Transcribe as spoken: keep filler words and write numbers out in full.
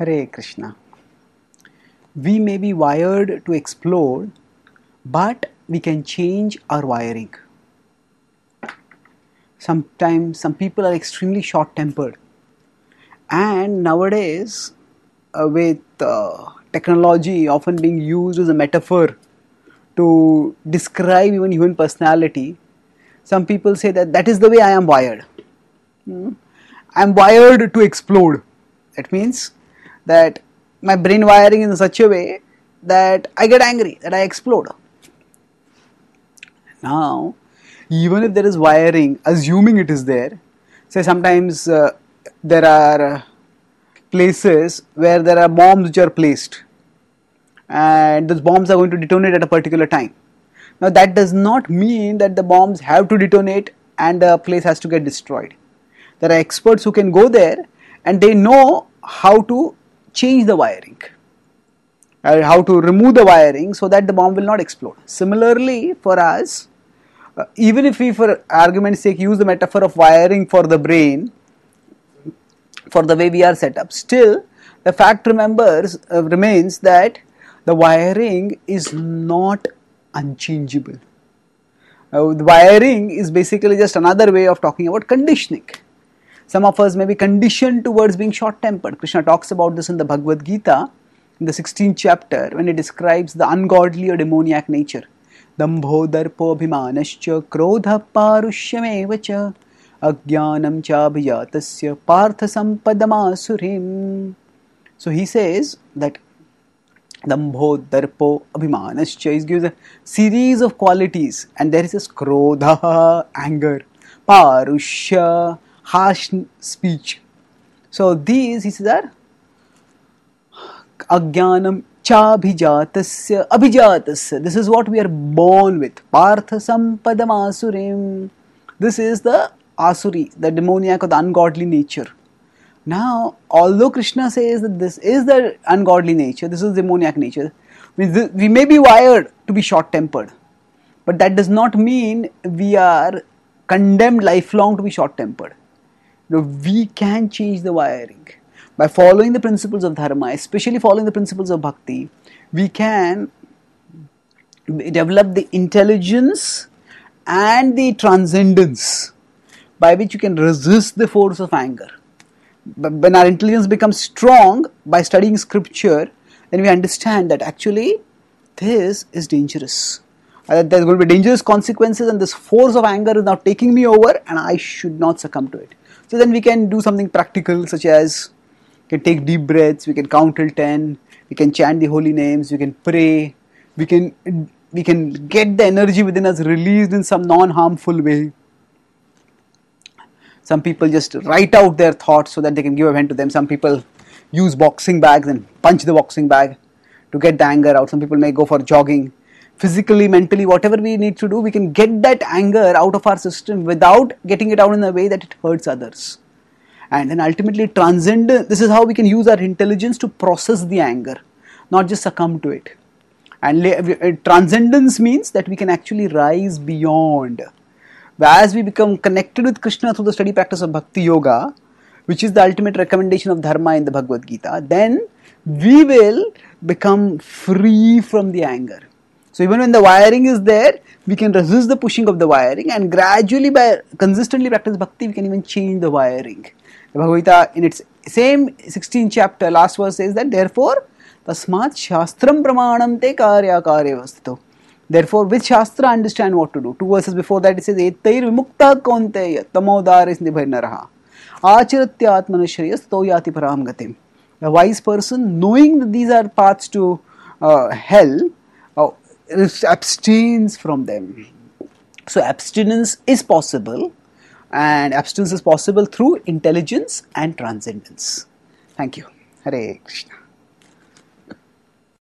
Hare Krishna. We may be wired to explode, but we can change our wiring. Sometimes some people are extremely short-tempered, and nowadays uh, with uh, technology often being used as a metaphor to describe even human personality, some people say that that is the way I am wired. Hmm? I am wired to explode. That means that my brain wiring is in such a way that I get angry, that I explode. Now, even if there is wiring, assuming it is there, say sometimes uh, there are uh, places where there are bombs which are placed, and those bombs are going to detonate at a particular time. Now that does not mean that the bombs have to detonate and the place has to get destroyed. There are experts who can go there and they know how to change the wiring, or how to remove the wiring so that the bomb will not explode. Similarly, for us, uh, even if we for argument's sake use the metaphor of wiring for the brain, for the way we are set up, still the fact remembers uh, remains that the wiring is not unchangeable. Uh, the wiring is basically just another way of talking about conditioning. Some of us may be conditioned towards being short-tempered. Krishna talks about this in the Bhagavad Gita, in the sixteenth chapter, when he describes the ungodly or demoniac nature. Dambho darpo abhimanascha krodha parushyameva ajnanam cha abhijatasya partha sampadamasurim. So he says that Dambho, Darpo, Abhimanascha, he gives a series of qualities, and there is this Krodha, anger, Parushya, harsh speech. So these, he says, are Ajnanam cha abhijatasya, abhijatasya. This is what we are born with. Partha sampadam asurim. This is the asuri, the demoniac or the ungodly nature. Now, although Krishna says that this is the ungodly nature, this is demoniac nature, we may be wired to be short-tempered, but that does not mean we are condemned lifelong to be short-tempered. You know, we can change the wiring. By following the principles of dharma, especially following the principles of bhakti, we can develop the intelligence and the transcendence by which you can resist the force of anger. But when our intelligence becomes strong by studying scripture, then we understand that actually this is dangerous. Uh, there's going to be dangerous consequences, and this force of anger is now taking me over and I should not succumb to it. So then we can do something practical, such as we can take deep breaths, we can count till ten, we can chant the holy names, we can pray, we can, we can get the energy within us released in some non-harmful way. Some people just write out their thoughts so that they can give a vent to them. Some people use boxing bags and punch the boxing bag to get the anger out. Some people may go for jogging. Physically, mentally, whatever we need to do, we can get that anger out of our system without getting it out in a way that it hurts others. And then ultimately transcend, this is how we can use our intelligence to process the anger, not just succumb to it. And transcendence means that we can actually rise beyond. As we become connected with Krishna through the study practice of Bhakti Yoga, which is the ultimate recommendation of Dharma in the Bhagavad Gita, then we will become free from the anger. So even when the wiring is there, we can resist the pushing of the wiring, and gradually by consistently practice Bhakti, we can even change the wiring. The Bhagavad Gita in its same sixteenth chapter, last verse says that, therefore, tasmat shastram pramanam te karya karya vastito. Therefore, with Shastra, understand what to do. Two verses before that, it says, Ettair vimukta kaunteya tamodaris nibhainaraha acharatya atmanashriyas toyati param gatim. The wise person, knowing that these are paths to uh, hell, uh, abstains from them. So, abstinence is possible, and abstinence is possible through intelligence and transcendence. Thank you. Hare Krishna.